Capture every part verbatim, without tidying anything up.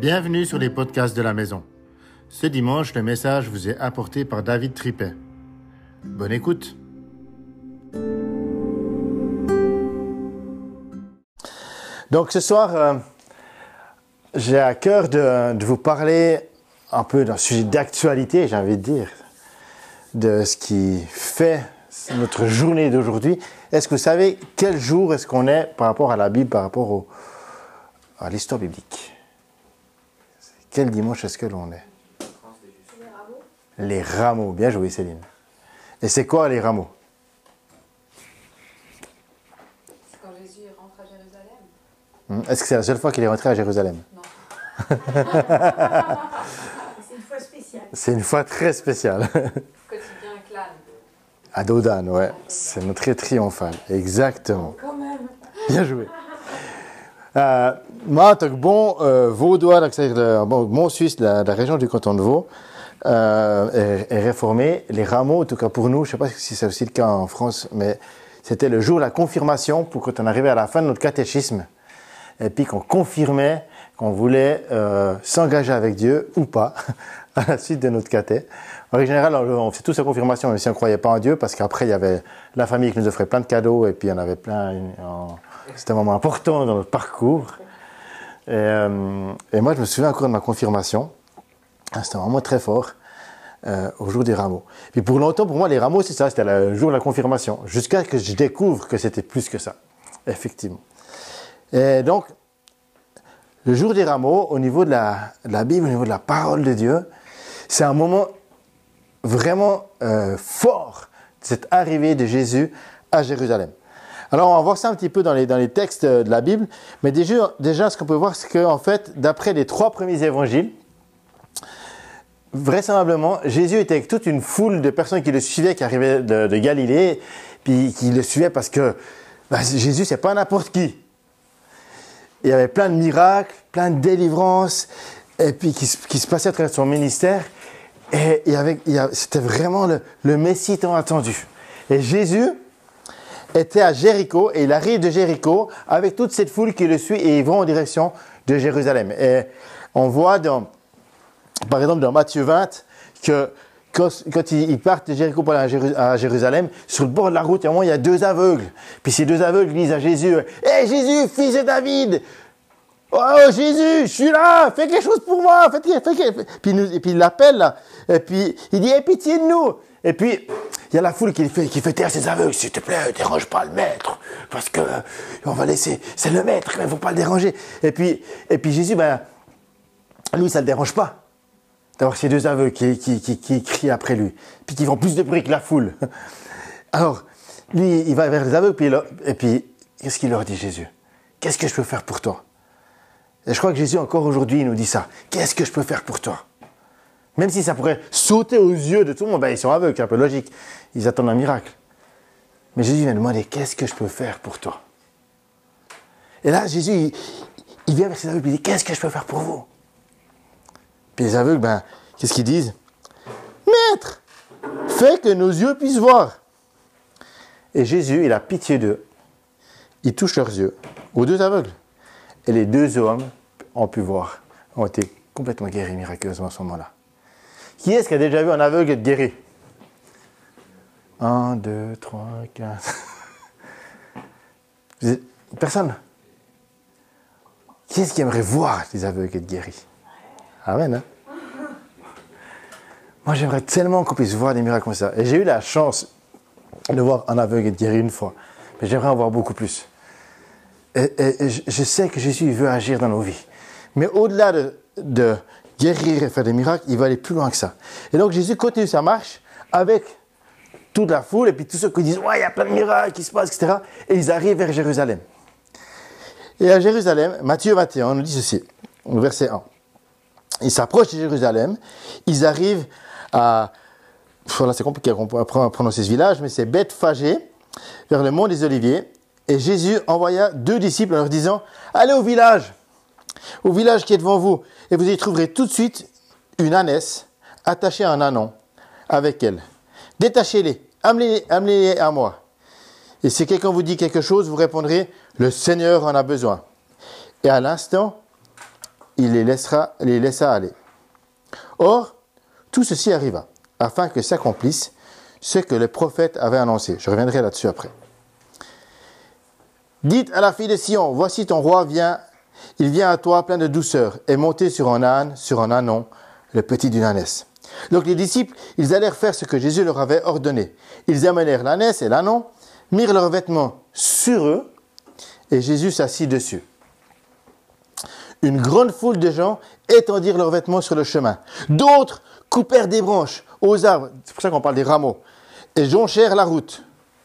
Bienvenue sur les podcasts de la maison. Ce dimanche, le message vous est apporté par David Tripet. Bonne écoute. Donc ce soir, euh, j'ai à cœur de, de vous parler un peu d'un sujet d'actualité, j'ai envie de dire, de ce qui fait notre journée d'aujourd'hui. Est-ce que vous savez quel jour est-ce qu'on est par rapport à la Bible, par rapport au, à l'histoire biblique? Quel dimanche est-ce que l'on est? Les rameaux. Les rameaux, bien joué Céline. Et c'est quoi les rameaux? C'est quand Jésus rentre à Jérusalem. Hum, Est-ce que c'est la seule fois qu'il est rentré à Jérusalem? Non. C'est une fois spéciale. C'est une fois très spéciale. Quotidien clan. À Dodane, ouais. C'est notre très triomphal. Exactement. Quand même. Bien joué. Euh, moi, en tant que bon euh, vaudois, donc c'est-à-dire de, bon, bon Suisse de la, de la région du canton de Vaud, euh, et, et réformé, les rameaux, en tout cas pour nous, je ne sais pas si c'est aussi le cas en France, mais c'était le jour de la confirmation pour quand on arrivait à la fin de notre catéchisme, et puis qu'on confirmait qu'on voulait euh, s'engager avec Dieu ou pas à la suite de notre caté. En général, on, on fait tous la confirmation, même si on ne croyait pas en Dieu, parce qu'après, il y avait la famille qui nous offrait plein de cadeaux, et puis il y en avait plein. En, C'était un moment important dans notre parcours. Et, euh, et moi, je me souviens encore de ma confirmation. C'était un moment très fort, euh, au jour des rameaux. Puis pour longtemps, pour moi, les rameaux, c'est ça, c'était le jour de la confirmation. Jusqu'à ce que je découvre que c'était plus que ça, effectivement. Et donc, le jour des rameaux, au niveau de la, de la Bible, au niveau de la parole de Dieu, c'est un moment vraiment euh, fort, cette arrivée de Jésus à Jérusalem. Alors, on va voir ça un petit peu dans les, dans les textes de la Bible. Mais déjà, déjà ce qu'on peut voir, c'est qu'en fait, d'après les trois premiers évangiles, vraisemblablement, Jésus était avec toute une foule de personnes qui le suivaient, qui arrivaient de, de Galilée, puis qui le suivaient parce que bah, Jésus, c'est pas n'importe qui. Il y avait plein de miracles, plein de délivrances, et puis qui, qui se passaient à travers son ministère. Et il y avait, il y avait, c'était vraiment le, le Messie tant attendu. Et Jésus était à Jéricho, et il arrive de Jéricho avec toute cette foule qui le suit, et ils vont en direction de Jérusalem. Et on voit, dans, par exemple, dans Matthieu vingt, que quand, quand ils partent de Jéricho pour aller à Jérusalem, sur le bord de la route, il y a deux aveugles. Puis ces deux aveugles disent à Jésus, « Hé Jésus, fils de David! Oh Jésus, je suis là, fais quelque chose pour moi! » fais, fais, fais. Puis, nous, et puis il l'appelle, là, et puis il dit, « Aie pitié de nous! » Et puis, il y a la foule qui fait, qui fait taire ses aveugles. « S'il te plaît, dérange pas le maître, parce que on va laisser, c'est le maître, mais il ne faut pas le déranger. » Et puis, et puis Jésus, ben, lui, ça ne le dérange pas d'avoir ces deux aveugles qui, qui, qui, qui crient après lui, puis qui font plus de bruit que la foule. Alors, lui, il va vers les aveugles, puis il, et puis, qu'est-ce qu'il leur dit, Jésus? Qu'est-ce que je peux faire pour toi? Et je crois que Jésus, encore aujourd'hui, il nous dit ça. Qu'est-ce que je peux faire pour toi? Même si ça pourrait sauter aux yeux de tout le monde, ben, ils sont aveugles, c'est un peu logique. Ils attendent un miracle. Mais Jésus vient demander, qu'est-ce que je peux faire pour toi? Et là, Jésus, il, il vient vers ses aveugles, il dit, qu'est-ce que je peux faire pour vous? Puis les aveugles, ben, qu'est-ce qu'ils disent? Maître, fais que nos yeux puissent voir. Et Jésus, il a pitié d'eux. Il touche leurs yeux, aux deux aveugles. Et les deux hommes ont pu voir, ont été complètement guéris miraculeusement à ce moment-là. Qui est-ce qui a déjà vu un aveugle être guéri? Un, deux, trois, quatre. Personne? Qui est-ce qui aimerait voir les aveugles être guéris? Amen, hein? Moi, j'aimerais tellement qu'on puisse voir des miracles comme ça. Et j'ai eu la chance de voir un aveugle être guéri une fois. Mais j'aimerais en voir beaucoup plus. Et, et, et je sais que Jésus il veut agir dans nos vies. Mais au-delà de, de guérir et faire des miracles, il va aller plus loin que ça. Et donc, Jésus continue sa marche avec toute la foule et puis tous ceux qui disent « Ouais, il y a plein de miracles qui se passent, et cetera » Et ils arrivent vers Jérusalem. Et à Jérusalem, Matthieu vingt et un nous dit ceci, au verset un. Ils s'approchent de Jérusalem, ils arrivent à, là c'est compliqué à prononcer ce village, mais c'est Bethphagée, vers le mont des Oliviers. Et Jésus envoya deux disciples en leur disant, allez au village, au village qui est devant vous, et vous y trouverez tout de suite une ânesse attachée à un ânon avec elle. Détachez-les, amenez-les, amenez-les à moi. Et si quelqu'un vous dit quelque chose, vous répondrez, le Seigneur en a besoin. Et à l'instant, il les, laissera, les laissa aller. Or, tout ceci arriva, afin que s'accomplisse ce que le prophète avait annoncé. Je reviendrai là-dessus après. Dites à la fille de Sion, voici ton roi vient, il vient à toi plein de douceur, et monté sur un âne, sur un ânon, le petit d'une ânesse. Donc les disciples, ils allèrent faire ce que Jésus leur avait ordonné. Ils amenèrent l'ânesse et l'ânon, mirent leurs vêtements sur eux, et Jésus s'assit dessus. Une grande foule de gens étendirent leurs vêtements sur le chemin. D'autres coupèrent des branches aux arbres, c'est pour ça qu'on parle des rameaux, et jonchèrent la route.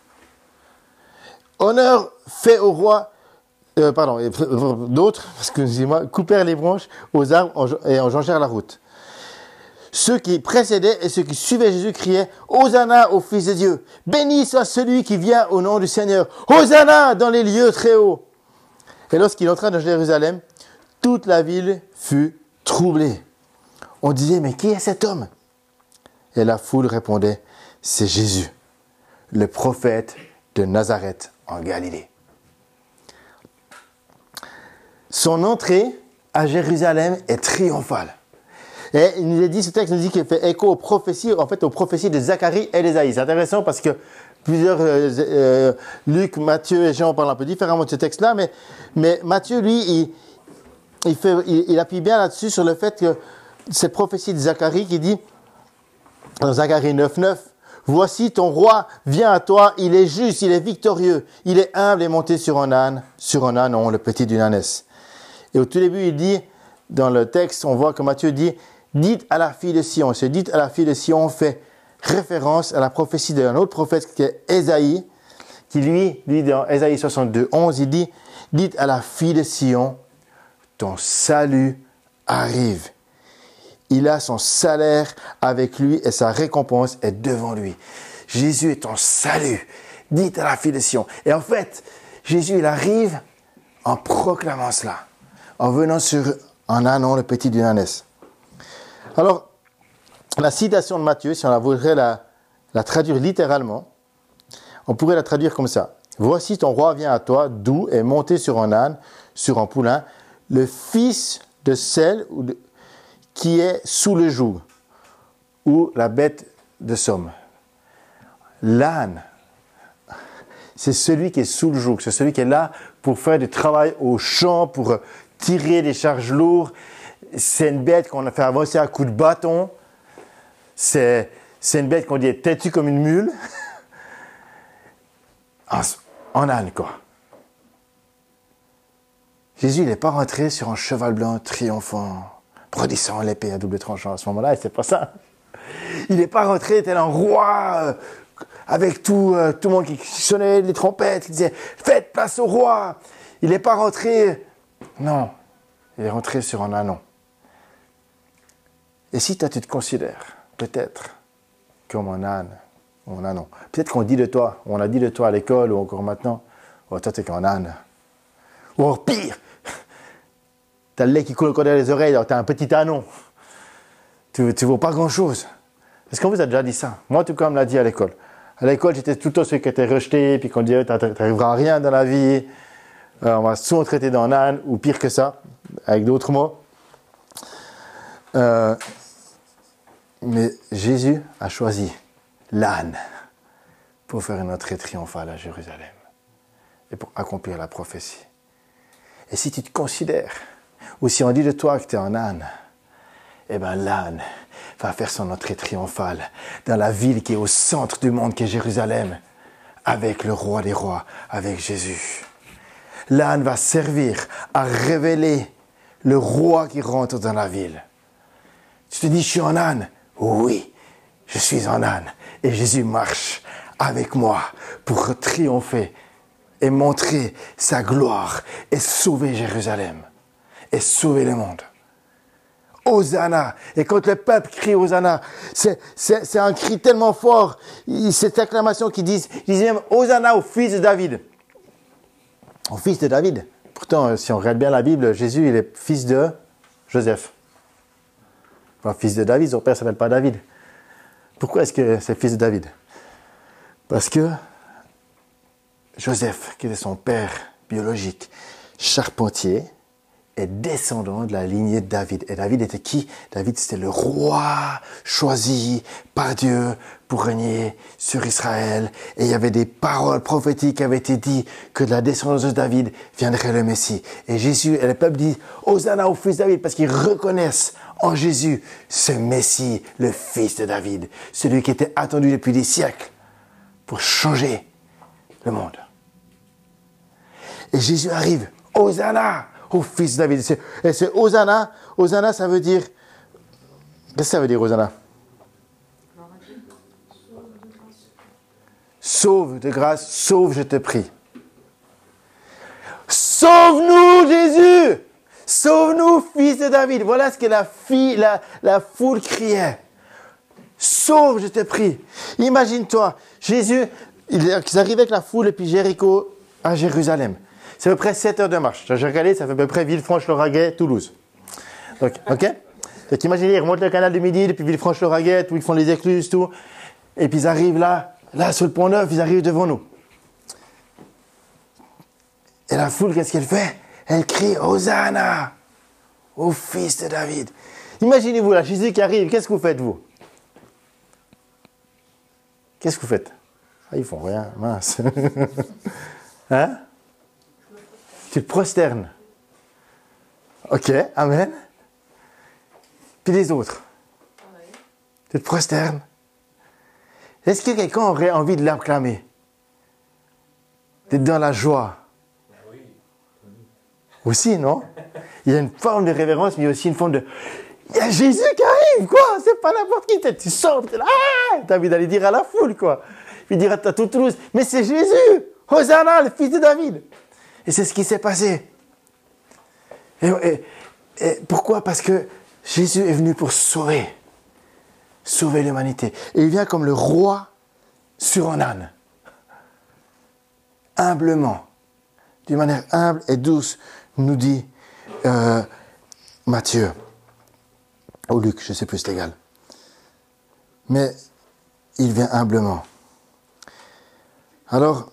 Honneur fait au roi, euh, pardon, et, euh, d'autres, excusez-moi, coupèrent les branches aux arbres et en jonchèrent la route. Ceux qui précédaient et ceux qui suivaient Jésus criaient « Hosanna au Fils de Dieu ! Béni soit celui qui vient au nom du Seigneur ! Hosanna dans les lieux très hauts !» Et lorsqu'il entra dans Jérusalem, toute la ville fut troublée. On disait « Mais qui est cet homme ?» Et la foule répondait « C'est Jésus, le prophète de Nazareth en Galilée. » Son entrée à Jérusalem est triomphale. Et il nous est dit, ce texte nous dit qu'il fait écho aux prophéties, en fait aux prophéties de Zacharie et d'Ésaïe. C'est intéressant parce que plusieurs, euh, euh, Luc, Matthieu et Jean parlent un peu différemment de ce texte-là, mais, mais Matthieu, lui, il, il, fait, il, il appuie bien là-dessus sur le fait que cette prophétie de Zacharie qui dit, dans Zacharie neuf neuf, « Voici ton roi vient à toi, il est juste, il est victorieux, il est humble et monté sur un âne, sur un âne, non, le petit d'une ânesse. » Et au tout début, il dit, dans le texte, on voit que Matthieu dit, dites à la fille de Sion. Ce dites à la fille de Sion fait référence à la prophétie d'un autre prophète qui est Ésaïe, qui lui, lui dans Ésaïe soixante-deux, onze, il dit, dites à la fille de Sion, ton salut arrive. Il a son salaire avec lui et sa récompense est devant lui. Jésus est ton salut. Dites à la fille de Sion. Et en fait, Jésus, il arrive en proclamant cela, en venant sur un ânon, le petit d'une ânesse. Alors, la citation de Matthieu, si on la voudrait la, la traduire littéralement, on pourrait la traduire comme ça. « Voici ton roi vient à toi, doux et monté sur un âne, sur un poulain, le fils de celle ou de, qui est sous le joug, ou la bête de somme. » L'âne, c'est celui qui est sous le joug, c'est celui qui est là pour faire du travail au champ, pour tirer des charges lourdes. C'est une bête qu'on a fait avancer à coups de bâton. C'est, c'est une bête qu'on dit est têtue comme une mule. en, en âne, quoi. Jésus, il n'est pas rentré sur un cheval blanc triomphant, brandissant l'épée à double tranchant. À ce moment-là, c'est pas ça. Il n'est pas rentré tel un roi, euh, avec tout, euh, tout le monde qui sonnait les trompettes, qui disait « Faites place au roi !» Il n'est pas rentré... Non, il est rentré sur un ânon. Et si toi, tu te considères peut-être comme un âne, ou un ânon, peut-être qu'on dit de toi, on a dit de toi à l'école ou encore maintenant, oh, toi, t'es qu'un âne. Ou encore pire, t'as le lait qui coule au derrière les oreilles, alors t'as un petit ânon. Tu ne vaux pas grand-chose. Est-ce qu'on vous a déjà dit ça? Moi, en tout cas, on me l'a dit à l'école. À l'école, j'étais tout le temps celui qui était rejeté, puis qu'on disait, t'arriveras à rien dans la vie. Euh, on va souvent traiter d'un âne, ou pire que ça, avec d'autres mots. Euh, mais Jésus a choisi l'âne pour faire une entrée triomphale à Jérusalem et pour accomplir la prophétie. Et si tu te considères, ou si on dit de toi que tu es un âne, eh bien l'âne va faire son entrée triomphale dans la ville qui est au centre du monde, qui est Jérusalem, avec le roi des rois, avec Jésus. L'âne va servir à révéler le roi qui rentre dans la ville. Tu te dis, je suis un âne. Oui, je suis un âne. Et Jésus marche avec moi pour triompher et montrer sa gloire et sauver Jérusalem et sauver le monde. Hosanna. Et quand le peuple crie Hosanna, c'est, c'est, c'est un cri tellement fort, cette acclamation qui dit, ils disent même Hosanna au fils de David. Au fils de David. Pourtant, si on regarde bien la Bible, Jésus, il est fils de Joseph. Enfin, fils de David, son père ne s'appelle pas David. Pourquoi est-ce que c'est fils de David? Parce que Joseph, qui était son père biologique, charpentier, est descendant de la lignée de David. Et David était qui? David, c'était le roi choisi par Dieu pour régner sur Israël. Et il y avait des paroles prophétiques qui avaient été dites que de la descendance de David viendrait le Messie. Et Jésus, et le peuple dit, Hosanna au fils de David, parce qu'ils reconnaissent en Jésus ce Messie, le fils de David, celui qui était attendu depuis des siècles pour changer le monde. Et Jésus arrive, Hosanna au fils de David. Et ce Hosanna, Hosanna, ça veut dire... Qu'est-ce que ça veut dire, Hosanna? Sauve de grâce, sauve, je te prie. Sauve-nous, Jésus! Sauve-nous, fils de David. Voilà ce que la, fille, la, la foule criait. Sauve, je te prie. Imagine-toi, Jésus, ils arrivaient avec la foule depuis Jéricho à Jérusalem. C'est à peu près sept heures de marche. J'ai regardé, ça fait à peu près Villefranche-Lauragais, Toulouse. Donc, ok? Donc, imaginez, ils remontent le canal du Midi, depuis Villefranche-Lauragais, où ils font les écluses, tout. Et puis, ils arrivent là, là, sur le pont Neuf, ils arrivent devant nous. Et la foule, qu'est-ce qu'elle fait? Elle crie, Hosanna au fils de David. Imaginez-vous, là, Jésus qui arrive, qu'est-ce que vous faites, vous? Qu'est-ce que vous faites? Ah, ils font rien, mince. Hein? Tu te prosternes. Ok, amen. Puis les autres. Tu te prosternes. Est-ce que quelqu'un aurait envie de l'acclamer? D'être dans la joie? Aussi, non? Il y a une forme de révérence, mais il y a aussi une forme de... Il y a Jésus qui arrive, quoi! C'est pas n'importe qui. Tu sors, tu es là, ah! T'as envie d'aller dire à la foule, quoi. Puis dire à toute Toulouse, mais c'est Jésus! Hosanna, le fils de David! Et c'est ce qui s'est passé. Et, et, et pourquoi? Parce que Jésus est venu pour sauver. Sauver l'humanité. Et il vient comme le roi sur un âne. Humblement. D'une manière humble et douce, nous dit euh, Matthieu. Ou Luc, je ne sais plus, c'est égal. Mais il vient humblement. Alors,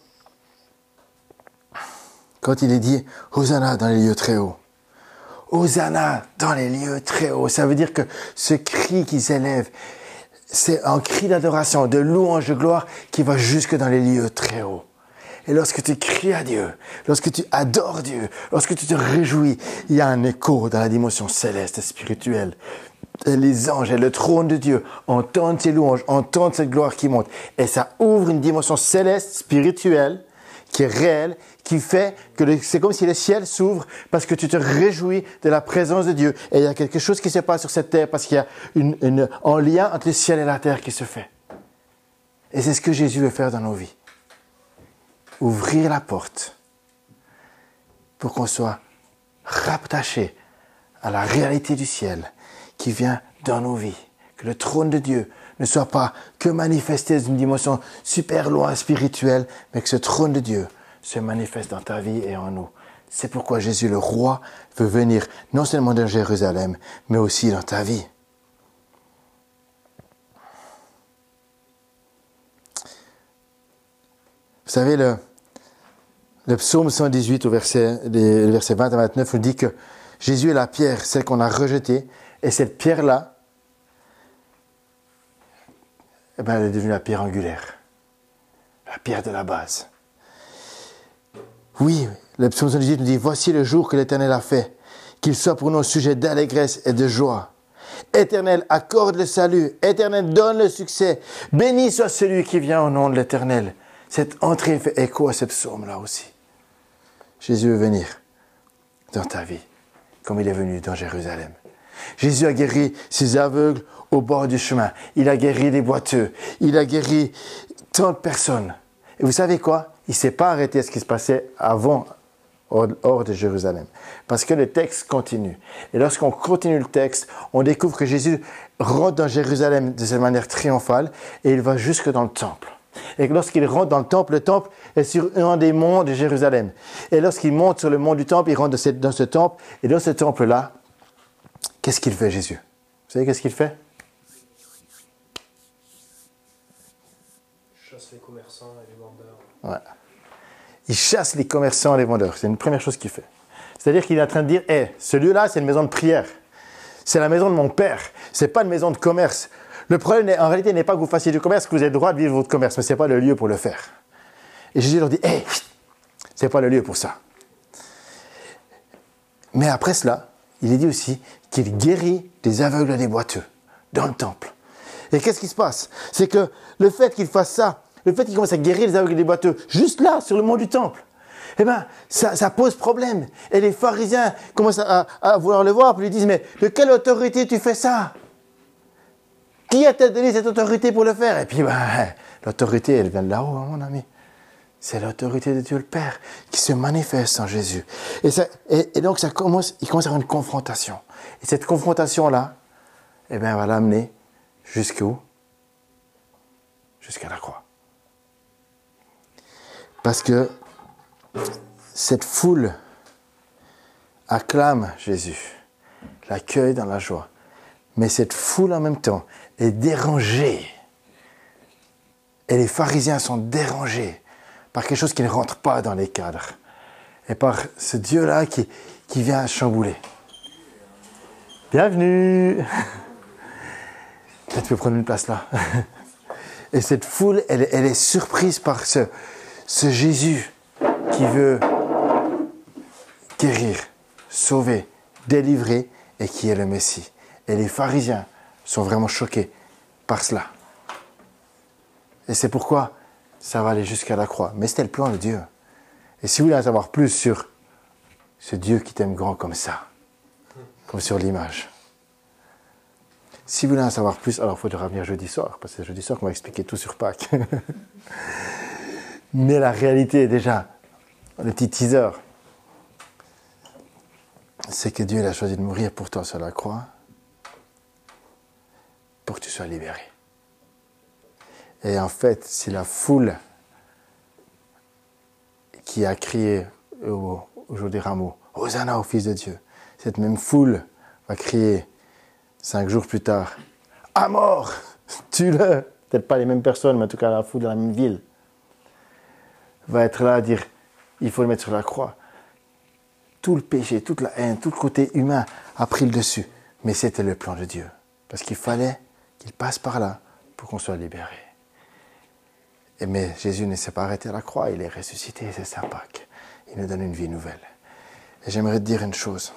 quand il est dit Hosanna dans les lieux très hauts, Hosanna dans les lieux très hauts, ça veut dire que ce cri qui s'élève, c'est un cri d'adoration, de louange, de gloire qui va jusque dans les lieux très hauts. Et lorsque tu cries à Dieu, lorsque tu adores Dieu, lorsque tu te réjouis, il y a un écho dans la dimension céleste, spirituelle. Et les anges et le trône de Dieu entendent ces louanges, entendent cette gloire qui monte. Et ça ouvre une dimension céleste, spirituelle, qui est réelle, qui fait que le, c'est comme si le ciel s'ouvre parce que tu te réjouis de la présence de Dieu. Et il y a quelque chose qui se passe sur cette terre parce qu'il y a une, une, un lien entre le ciel et la terre qui se fait. Et c'est ce que Jésus veut faire dans nos vies. Ouvrir la porte pour qu'on soit rattaché à la réalité du ciel qui vient dans nos vies. Que le trône de Dieu ne soit pas que manifesté dans une dimension super loin spirituelle, mais que ce trône de Dieu se manifeste dans ta vie et en nous. C'est pourquoi Jésus le roi veut venir non seulement dans Jérusalem, mais aussi dans ta vie. Vous savez, le, le psaume cent dix-huit, au verset, les, versets vingt à vingt-neuf, nous dit que Jésus est la pierre, celle qu'on a rejetée, et cette pierre-là, eh ben, elle est devenue la pierre angulaire, la pierre de la base. Oui, le psaume cent dix-huit nous dit, voici le jour que l'Éternel a fait, qu'il soit pour nous sujet d'allégresse et de joie. Éternel, accorde le salut, Éternel, donne le succès, béni soit celui qui vient au nom de l'Éternel. Cette entrée fait écho à ce psaume-là aussi. Jésus veut venir dans ta vie, comme il est venu dans Jérusalem. Jésus a guéri ces aveugles au bord du chemin. Il a guéri les boiteux. Il a guéri tant de personnes. Et vous savez quoi? Il ne s'est pas arrêté à ce qui se passait avant, hors, hors de Jérusalem. Parce que le texte continue. Et lorsqu'on continue le texte, on découvre que Jésus rentre dans Jérusalem de cette manière triomphale et il va jusque dans le temple. Et lorsqu'il rentre dans le temple, le temple est sur un des monts de Jérusalem. Et lorsqu'il monte sur le mont du temple, il rentre dans ce, dans ce temple. Et dans ce temple-là, qu'est-ce qu'il fait, Jésus? Vous savez qu'est-ce qu'il fait? Il chasse les commerçants et les vendeurs. Ouais. Il chasse les commerçants et les vendeurs. C'est une première chose qu'il fait. C'est-à-dire qu'il est en train de dire, hé, hey, ce lieu-là, c'est une maison de prière. C'est la maison de mon père. C'est pas une maison de commerce. Le problème, en réalité, n'est pas que vous fassiez du commerce, que vous avez le droit de vivre votre commerce, mais c'est pas le lieu pour le faire. Et Jésus leur dit, hé, hey, c'est pas le lieu pour ça. Mais après cela, il est dit aussi qu'il guérit des aveugles et des boiteux dans le temple. Et qu'est-ce qui se passe? C'est que le fait qu'il fasse ça, le fait qu'il commence à guérir les aveugles et les boiteux, juste là, sur le mont du temple, eh bien, ça, ça pose problème. Et les pharisiens commencent à, à, à vouloir le voir, puis lui disent, mais de quelle autorité tu fais ça? Qui a donné cette autorité pour le faire? Et puis, ben, l'autorité, elle vient de là-haut, mon ami. C'est l'autorité de Dieu le Père qui se manifeste en Jésus. Et, ça, et, et donc, ça commence, il commence à avoir une confrontation. Et cette confrontation-là, eh bien, va l'amener jusqu'où? Jusqu'à la croix. Parce que cette foule acclame Jésus, l'accueille dans la joie. Mais cette foule en même temps est dérangée. Et les pharisiens sont dérangés par quelque chose qui ne rentre pas dans les cadres. Et par ce Dieu-là qui, qui vient chambouler. Bienvenue! Tu peux prendre une place là. Et cette foule, elle, elle est surprise par ce, ce Jésus qui veut guérir, sauver, délivrer et qui est le Messie. Et les pharisiens sont vraiment choqués par cela. Et c'est pourquoi ça va aller jusqu'à la croix. Mais c'était le plan de Dieu. Et si vous voulez en savoir plus sur ce Dieu qui t'aime grand comme ça, comme sur l'image, si vous voulez en savoir plus, alors il faudra venir jeudi soir, parce que c'est jeudi soir qu'on va expliquer tout sur Pâques. Mais la réalité est déjà, le petit teaser, c'est que Dieu il a choisi de mourir pour toi sur la croix, pour que tu sois libéré. Et en fait, c'est la foule qui a crié au, au jour des rameaux, Hosanna au Fils de Dieu. Cette même foule va crier cinq jours plus tard, à mort, tue-le. Peut-être pas les mêmes personnes, mais en tout cas la foule de la même ville va être là à dire, il faut le mettre sur la croix. Tout le péché, toute la haine, tout le côté humain a pris le dessus. Mais c'était le plan de Dieu. Parce qu'il fallait qu'il passe par là pour qu'on soit libéré. Et mais Jésus ne s'est pas arrêté à la croix, il est ressuscité, c'est sa Pâques. Il nous donne une vie nouvelle. Et j'aimerais te dire une chose.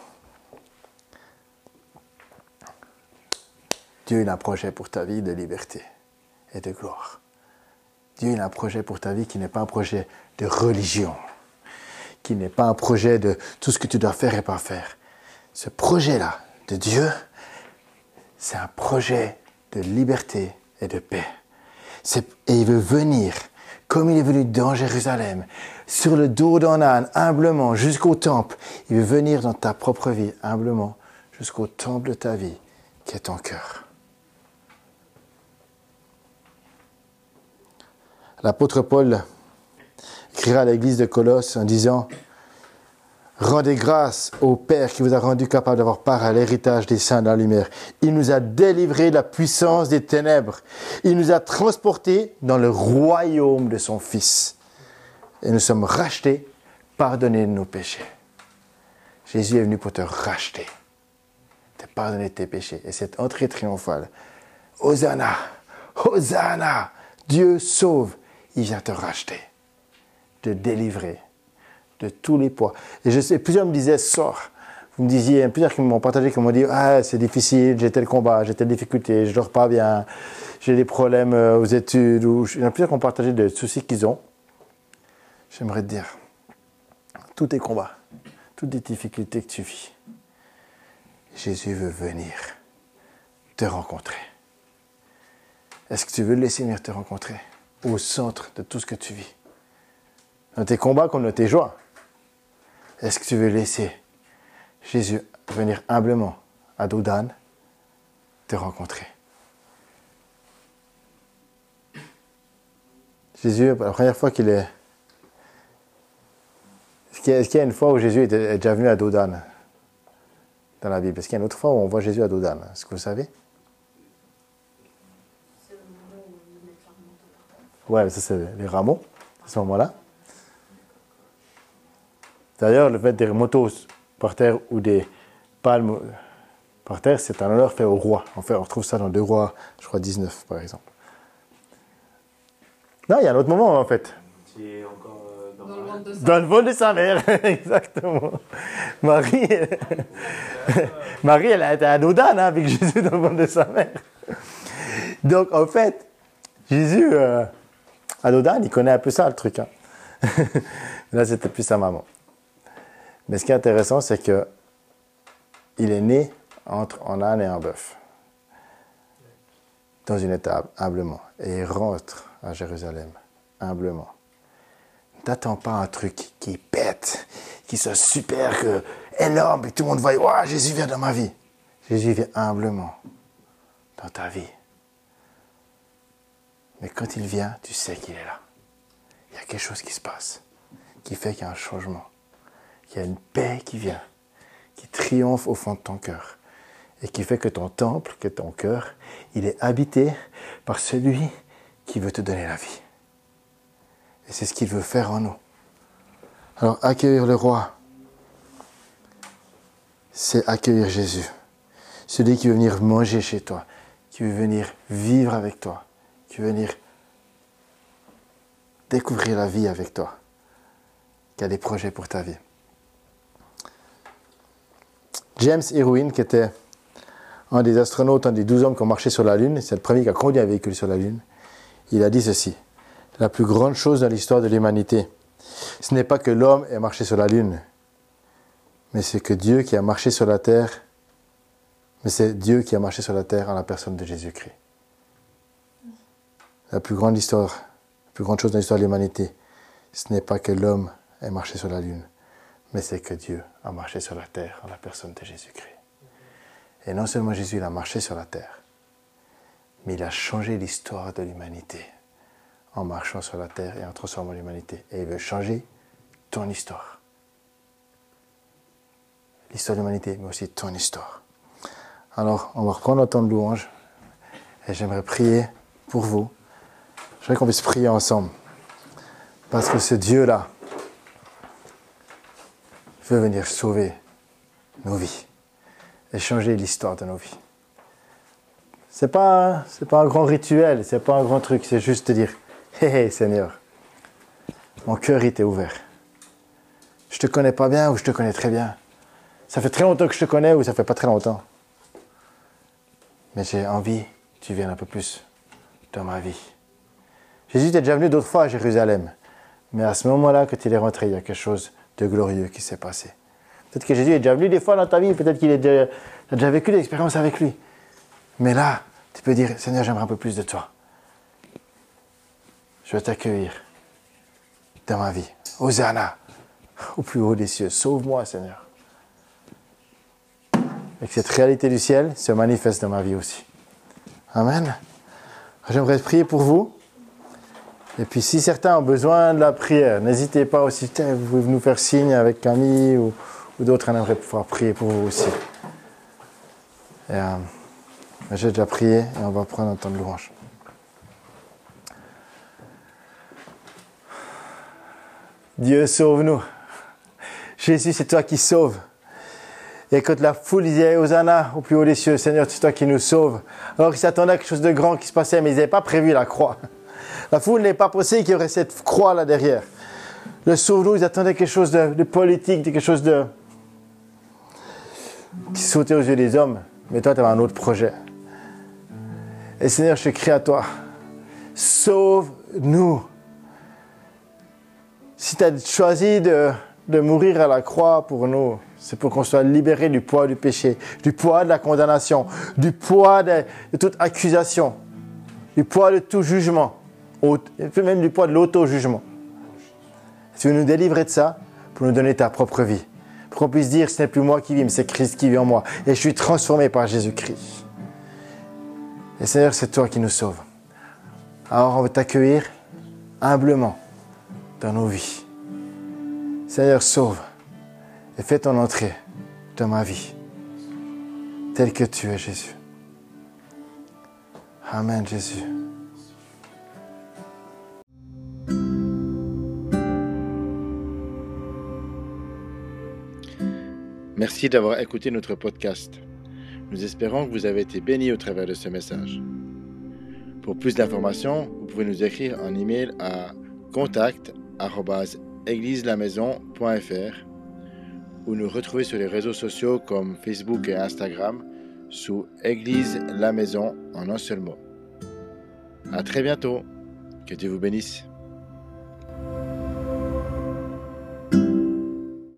Dieu a un projet pour ta vie de liberté et de gloire. Dieu a un projet pour ta vie qui n'est pas un projet de religion, qui n'est pas un projet de tout ce que tu dois faire et pas faire. Ce projet-là de Dieu, c'est un projet de liberté et de paix. C'est, et il veut venir, comme il est venu dans Jérusalem, sur le dos d'un âne, humblement, jusqu'au temple. Il veut venir dans ta propre vie, humblement, jusqu'au temple de ta vie, qui est ton cœur. L'apôtre Paul écrira à l'église de Colosse en disant « Rendez grâce au Père qui vous a rendu capable d'avoir part à l'héritage des saints dans la lumière. Il nous a délivrés de la puissance des ténèbres. Il nous a transportés dans le royaume de son Fils. Et nous sommes rachetés, pardonnés de nos péchés. » Jésus est venu pour te racheter, te pardonner de tes péchés. Et cette entrée triomphale, Hosanna, Hosanna, Dieu sauve. Il vient te racheter, te délivrer de tous les poids. Et je sais, plusieurs me disaient, sors. Vous me disiez, plusieurs qui m'ont partagé, qui m'ont dit, ah, c'est difficile, j'ai tel combat, j'ai telle difficulté, je dors pas bien, j'ai des problèmes aux études. Ou... Il y en a plusieurs qui ont partagé des soucis qu'ils ont. J'aimerais te dire, tous tes combats, toutes les difficultés que tu vis, Jésus veut venir te rencontrer. Est-ce que tu veux le laisser venir te rencontrer au centre de tout ce que tu vis? Dans tes combats comme dans tes joies. Est-ce que tu veux laisser Jésus venir humblement à dos d'âne te rencontrer? Jésus, la première fois qu'il est... Est-ce qu'il y a, est-ce qu'il y a une fois où Jésus est déjà venu à dos d'âne dans la Bible? Est-ce qu'il y a une autre fois où on voit Jésus à dos d'âne? Est-ce que vous savez? Ouais, ça c'est les rameaux, à ce moment-là. D'ailleurs, le fait des motos par terre ou des palmes par terre, c'est un honneur fait au roi. En fait, on retrouve ça dans deux rois, je crois dix-neuf par exemple. Non, il y a un autre moment en fait. Qui est encore euh, dans, Dans le ventre de sa Dans le ventre de sa mère, exactement. Marie, elle... Marie, elle a été anodine hein, avec Jésus dans le ventre de sa mère. Donc en fait, Jésus, euh, anodine, il connaît un peu ça le truc. Hein. Là, c'était plus sa maman. Mais ce qui est intéressant, c'est que il est né entre un âne et un bœuf, dans une étable, humblement, et il rentre à Jérusalem, humblement. N'attends pas un truc qui pète, qui soit super, que, énorme, et que tout le monde voit, oh, Jésus vient dans ma vie. Jésus vient humblement dans ta vie. Mais quand il vient, tu sais qu'il est là. Il y a quelque chose qui se passe, qui fait qu'il y a un changement, qu'il y a une paix qui vient, qui triomphe au fond de ton cœur, et qui fait que ton temple, que ton cœur, il est habité par celui qui veut te donner la vie. Et c'est ce qu'il veut faire en nous. Alors, accueillir le roi, c'est accueillir Jésus. Celui qui veut venir manger chez toi, qui veut venir vivre avec toi, qui veut venir découvrir la vie avec toi, qui a des projets pour ta vie. James Irwin, qui était un des astronautes, un des douze hommes qui ont marché sur la Lune, c'est le premier qui a conduit un véhicule sur la Lune, il a dit ceci: la plus grande chose dans l'histoire de l'humanité, ce n'est pas que l'homme ait marché sur la Lune, mais c'est que Dieu qui a marché sur la terre, mais c'est Dieu qui a marché sur la terre en la personne de Jésus-Christ. La plus grande histoire, la plus grande chose dans l'histoire de l'humanité, ce n'est pas que l'homme ait marché sur la Lune, mais c'est que Dieu a marché sur la terre en la personne de Jésus-Christ. Et non seulement Jésus il a marché sur la terre, mais il a changé l'histoire de l'humanité en marchant sur la terre et en transformant l'humanité. Et il veut changer ton histoire. L'histoire de l'humanité, mais aussi ton histoire. Alors, on va reprendre notre temps de louange. Et j'aimerais prier pour vous. Je voudrais qu'on puisse prier ensemble. Parce que ce Dieu-là veut venir sauver nos vies et changer l'histoire de nos vies. C'est pas, c'est pas un grand rituel, c'est pas un grand truc, c'est juste te dire: hé hé Seigneur, mon cœur il t'est ouvert. Je te connais pas bien ou je te connais très bien. Ça fait très longtemps que je te connais ou ça fait pas très longtemps. Mais j'ai envie que tu viennes un peu plus dans ma vie. Jésus était déjà venu d'autres fois à Jérusalem. Mais à ce moment-là, quand il est rentré, il y a quelque chose de glorieux qui s'est passé. Peut-être que Jésus est déjà venu des fois dans ta vie, peut-être qu'il a déjà, déjà vécu des expériences avec lui. Mais là, tu peux dire: Seigneur, j'aimerais un peu plus de toi. Je veux t'accueillir dans ma vie. Hosanna, au plus haut des cieux. Sauve-moi, Seigneur. Et que cette réalité du ciel se manifeste dans ma vie aussi. Amen. J'aimerais prier pour vous. Et puis si certains ont besoin de la prière, n'hésitez pas aussi, vous pouvez nous faire signe avec Camille ou, ou d'autres, on aimerait pouvoir prier pour vous aussi. Et, euh, j'ai déjà prié et on va prendre un temps de louange. Dieu, sauve-nous. Jésus, c'est toi qui sauves. Et quand la foule disait: Hosanna au plus haut des cieux, Seigneur, c'est toi qui nous sauves. Alors ils s'attendaient à quelque chose de grand qui se passait, mais ils n'avaient pas prévu la croix. La foule n'est pas possible qu'il y aurait cette croix là derrière. Le sauve-nous, ils attendaient quelque chose de, de politique, de quelque chose de qui sautait aux yeux des hommes. Mais toi, tu avais un autre projet. Et Seigneur, je crie à toi: sauve-nous. Si tu as choisi de, de mourir à la croix pour nous, c'est pour qu'on soit libéré du poids du péché, du poids de la condamnation, du poids de, de toute accusation, du poids de tout jugement, et même du poids de l'auto-jugement. Tu veux nous délivrer de ça pour nous donner ta propre vie, pour qu'on puisse dire: ce n'est plus moi qui vis, mais c'est Christ qui vit en moi, et je suis transformé par Jésus-Christ. Et Seigneur, c'est toi qui nous sauves. Alors on veut t'accueillir humblement dans nos vies. Seigneur, sauve et fais ton entrée dans ma vie, tel que tu es, Jésus. Amen, Jésus. Merci d'avoir écouté notre podcast. Nous espérons que vous avez été bénis au travers de ce message. Pour plus d'informations, vous pouvez nous écrire un email à contact arobase église la maison point f r ou nous retrouver sur les réseaux sociaux comme Facebook et Instagram sous Église la Maison en un seul mot. À très bientôt. Que Dieu vous bénisse.